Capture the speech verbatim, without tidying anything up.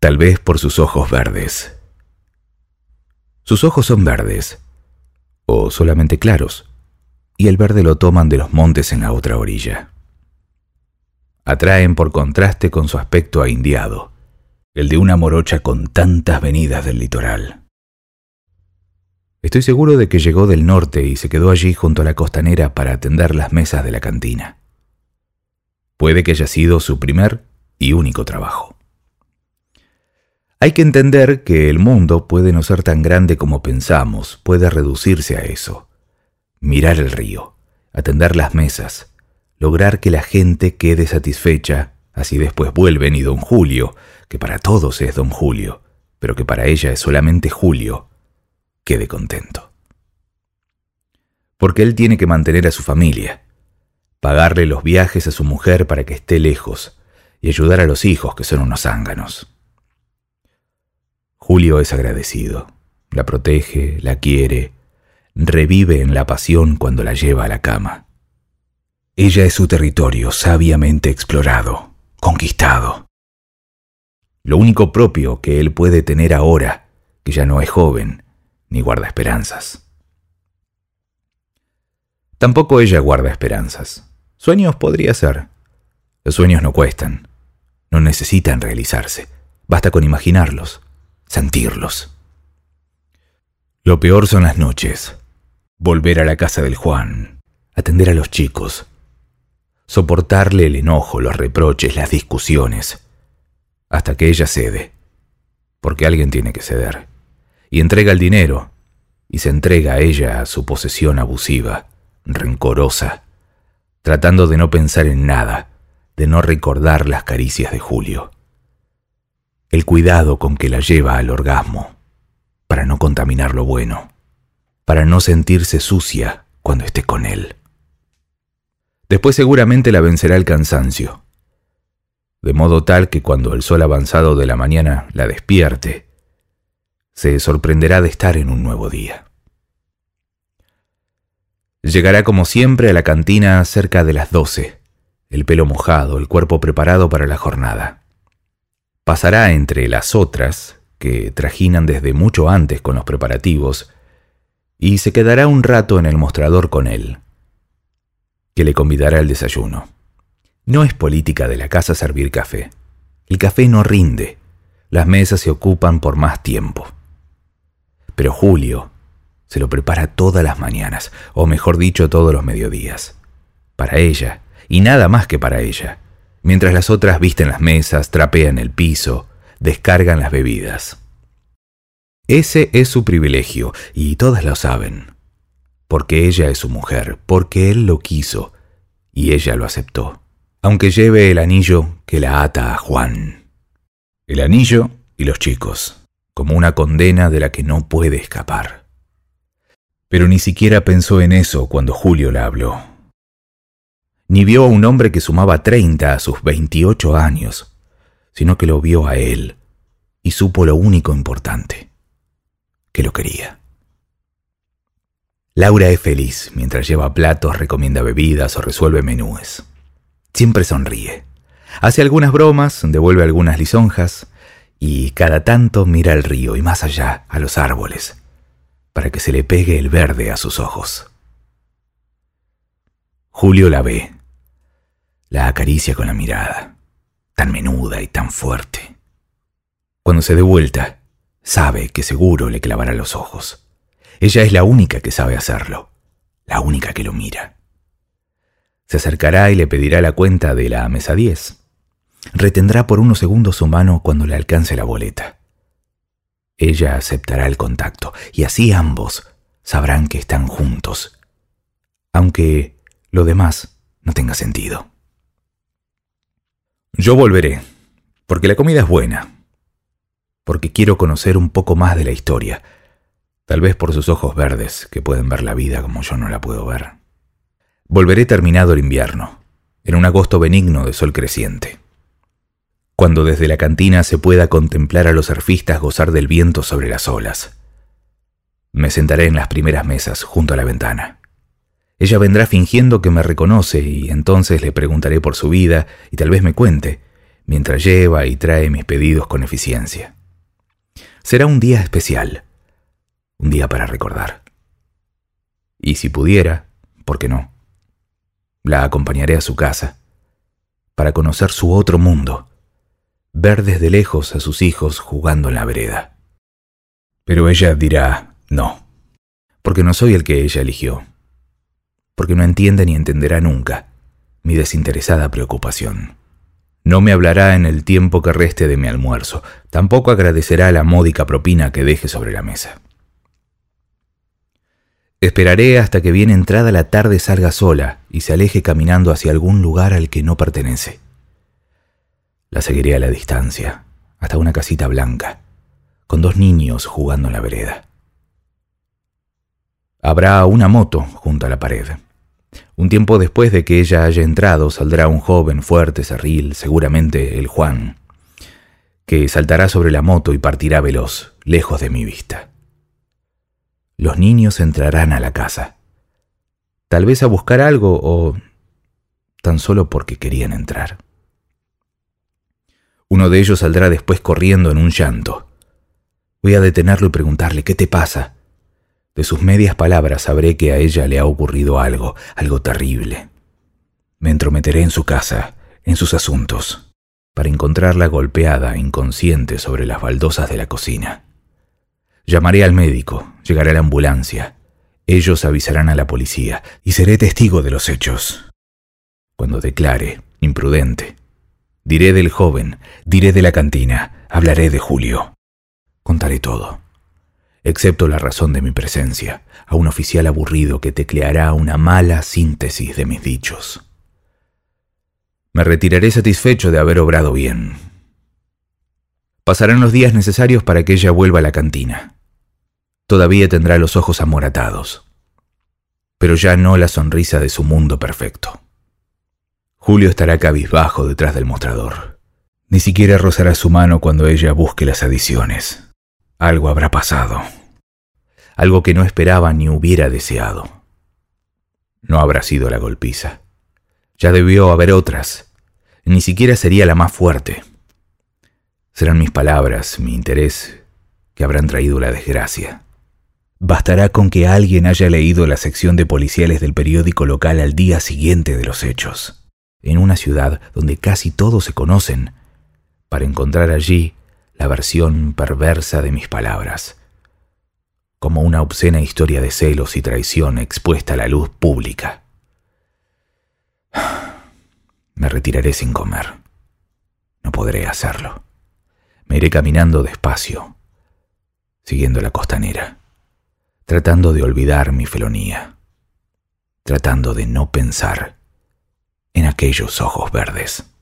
Tal vez por sus ojos verdes. Sus ojos son verdes, o solamente claros, y el verde lo toman de los montes en la otra orilla. Atraen por contraste con su aspecto ahindiado, el de una morocha con tantas venidas del litoral. Estoy seguro de que llegó del norte y se quedó allí junto a la costanera para atender las mesas de la cantina. Puede que haya sido su primer y único trabajo. Hay que entender que el mundo puede no ser tan grande como pensamos, puede reducirse a eso. Mirar el río, atender las mesas, lograr que la gente quede satisfecha, así después vuelven y don Julio, que para todos es don Julio, pero que para ella es solamente Julio, quede contento. Porque él tiene que mantener a su familia, pagarle los viajes a su mujer para que esté lejos y ayudar a los hijos que son unos zánganos. Julio es agradecido, la protege, la quiere, revive en la pasión cuando la lleva a la cama. Ella es su territorio sabiamente explorado, conquistado. Lo único propio que él puede tener ahora, que ya no es joven, ni guarda esperanzas. Tampoco ella guarda esperanzas. Sueños podría ser. Los sueños no cuestan, no necesitan realizarse, basta con imaginarlos, sentirlos. Lo peor son las noches. Volver a la casa del Juan, atender a los chicos, soportarle el enojo, los reproches, las discusiones, hasta que ella cede, porque alguien tiene que ceder, y entrega el dinero, y se entrega a ella a su posesión abusiva, rencorosa, tratando de no pensar en nada, de no recordar las caricias de Julio. El cuidado con que la lleva al orgasmo, para no contaminar lo bueno, para no sentirse sucia cuando esté con él. Después seguramente la vencerá el cansancio, de modo tal que cuando el sol avanzado de la mañana la despierte, se sorprenderá de estar en un nuevo día. Llegará como siempre a la cantina cerca de las doce, el pelo mojado, el cuerpo preparado para la jornada. Pasará entre las otras, que trajinan desde mucho antes con los preparativos, y se quedará un rato en el mostrador con él, que le convidará al desayuno. No es política de la casa servir café. El café no rinde, las mesas se ocupan por más tiempo. Pero Julio se lo prepara todas las mañanas, o mejor dicho, todos los mediodías. Para ella, y nada más que para ella, mientras las otras visten las mesas, trapean el piso, descargan las bebidas. Ese es su privilegio, y todas lo saben, porque ella es su mujer, porque él lo quiso, y ella lo aceptó, aunque lleve el anillo que la ata a Juan. El anillo y los chicos, como una condena de la que no puede escapar. Pero ni siquiera pensó en eso cuando Julio la habló. Ni vio a un hombre que sumaba treinta a sus veintiocho años, sino que lo vio a él y supo lo único importante, que lo quería. Laura es feliz mientras lleva platos, recomienda bebidas o resuelve menúes. Siempre sonríe, hace algunas bromas, devuelve algunas lisonjas y cada tanto mira al río y más allá, a los árboles, para que se le pegue el verde a sus ojos. Julio la ve, la acaricia con la mirada, tan menuda y tan fuerte. Cuando se dé vuelta, sabe que seguro le clavará los ojos. Ella es la única que sabe hacerlo, la única que lo mira. Se acercará y le pedirá la cuenta de la mesa diez. Retendrá por unos segundos su mano cuando le alcance la boleta. Ella aceptará el contacto y así ambos sabrán que están juntos, aunque lo demás no tenga sentido. Yo volveré, porque la comida es buena, porque quiero conocer un poco más de la historia, tal vez por sus ojos verdes que pueden ver la vida como yo no la puedo ver. Volveré terminado el invierno, en un agosto benigno de sol creciente, cuando desde la cantina se pueda contemplar a los surfistas gozar del viento sobre las olas. Me sentaré en las primeras mesas, junto a la ventana. Ella vendrá fingiendo que me reconoce y entonces le preguntaré por su vida y tal vez me cuente, mientras lleva y trae mis pedidos con eficiencia. Será un día especial, un día para recordar. Y si pudiera, ¿por qué no? La acompañaré a su casa, para conocer su otro mundo, ver desde lejos a sus hijos jugando en la vereda. Pero ella dirá no, porque no soy el que ella eligió, porque no entiende ni entenderá nunca mi desinteresada preocupación. No me hablará en el tiempo que reste de mi almuerzo, tampoco agradecerá la módica propina que deje sobre la mesa. Esperaré hasta que bien entrada la tarde salga sola y se aleje caminando hacia algún lugar al que no pertenece. La seguiré a la distancia, hasta una casita blanca, con dos niños jugando en la vereda. Habrá una moto junto a la pared. Un tiempo después de que ella haya entrado, saldrá un joven fuerte, cerril, seguramente el Juan, que saltará sobre la moto y partirá veloz, lejos de mi vista. Los niños entrarán a la casa, tal vez a buscar algo o tan solo porque querían entrar. Uno de ellos saldrá después corriendo en un llanto. Voy a detenerlo y preguntarle: ¿qué te pasa? De sus medias palabras sabré que a ella le ha ocurrido algo, algo terrible. Me entrometeré en su casa, en sus asuntos, para encontrarla golpeada, inconsciente sobre las baldosas de la cocina. Llamaré al médico, llegará la ambulancia. Ellos avisarán a la policía y seré testigo de los hechos. Cuando declare, imprudente, diré del joven, diré de la cantina, hablaré de Julio. Contaré todo, excepto la razón de mi presencia, a un oficial aburrido que tecleará una mala síntesis de mis dichos. Me retiraré satisfecho de haber obrado bien. Pasarán los días necesarios para que ella vuelva a la cantina. Todavía tendrá los ojos amoratados, pero ya no la sonrisa de su mundo perfecto. Julio estará cabizbajo detrás del mostrador. Ni siquiera rozará su mano cuando ella busque las adiciones. Algo habrá pasado. Algo que no esperaba ni hubiera deseado. No habrá sido la golpiza. Ya debió haber otras. Ni siquiera sería la más fuerte. Serán mis palabras, mi interés, que habrán traído la desgracia. Bastará con que alguien haya leído la sección de policiales del periódico local al día siguiente de los hechos, en una ciudad donde casi todos se conocen, para encontrar allí la versión perversa de mis palabras, como una obscena historia de celos y traición expuesta a la luz pública. Me retiraré sin comer. No podré hacerlo. Me iré caminando despacio, siguiendo la costanera, tratando de olvidar mi felonía, tratando de no pensar en aquellos ojos verdes.